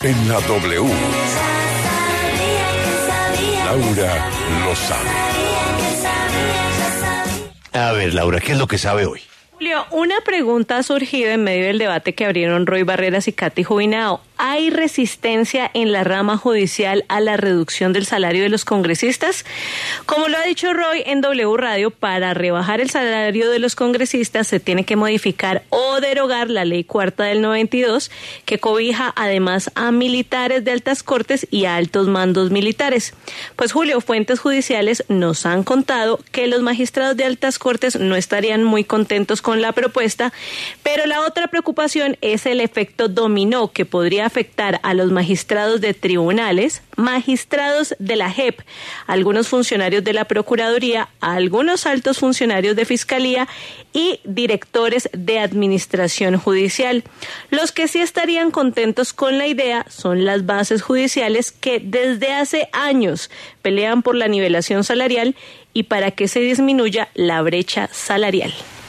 En la W. Laura lo sabe. A ver, Laura, ¿qué es lo que sabe hoy? Julio, una pregunta ha surgido en medio del debate que abrieron Roy Barreras y Katy Jubinao. ¿Hay resistencia en la rama judicial a la reducción del salario de los congresistas? Como lo ha dicho Roy en W Radio, para rebajar el salario de los congresistas se tiene que modificar o derogar la Ley Cuarta del 92, que cobija además a militares de altas cortes y a altos mandos militares. Pues Julio, fuentes judiciales nos han contado que los magistrados de altas cortes no estarían muy contentos con la propuesta, pero la otra preocupación es el efecto dominó que podría afectar a los magistrados de tribunales, magistrados de la JEP, algunos funcionarios de la Procuraduría, algunos altos funcionarios de Fiscalía y directores de Administración Judicial. Los que sí estarían contentos con la idea son las bases judiciales que desde hace años pelean por la nivelación salarial y para que se disminuya la brecha salarial.